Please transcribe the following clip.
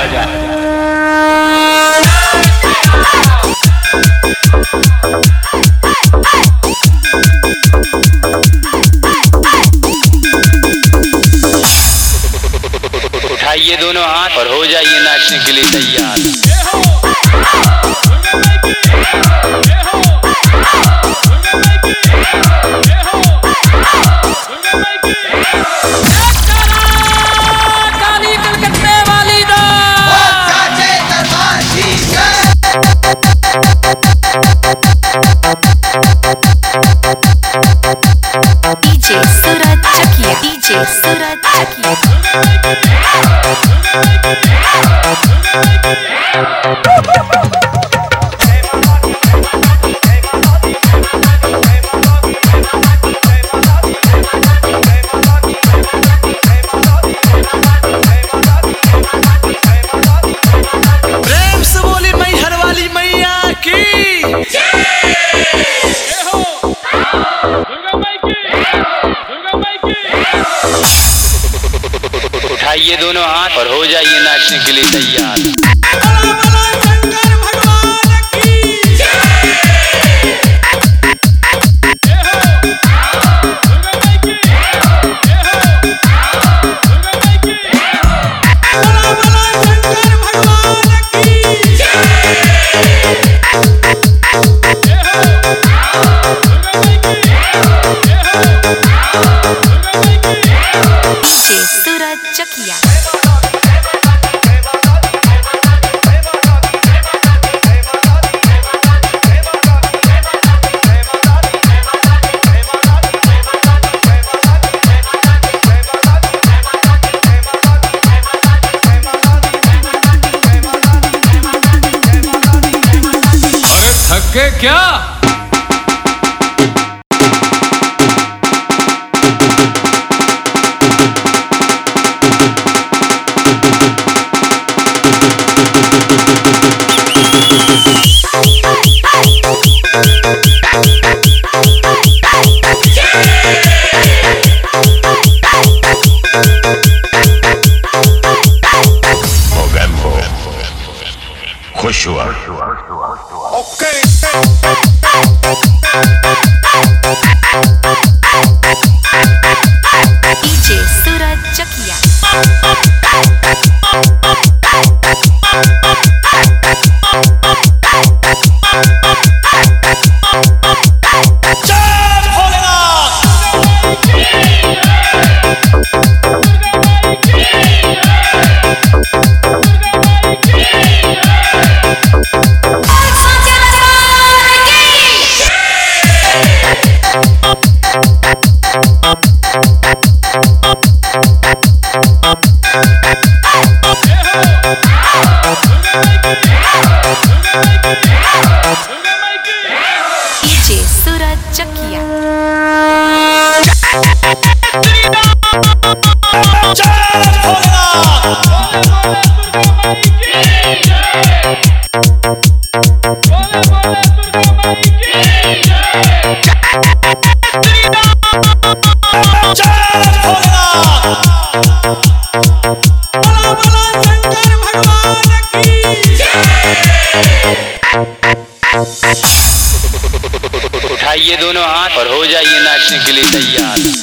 उठाइए दोनों हाथ और हो जाइए नाचने के लिए तैयार। डीजे सूरज चकिया, डीजे सूरज चकिया। प्रेम से बोली मैहर वाली मैया की। उठाइए दोनों हाथ और हो जाइए नाचने के लिए तैयार। डीजे सूरज चकिया। अरे थक गए क्या? खुश हुआ। डीजे सूरज चकिया। डीजे सूरज चकिया। उठाइए दोनों हाथ और हो जाइए नाचने के लिए तैयार।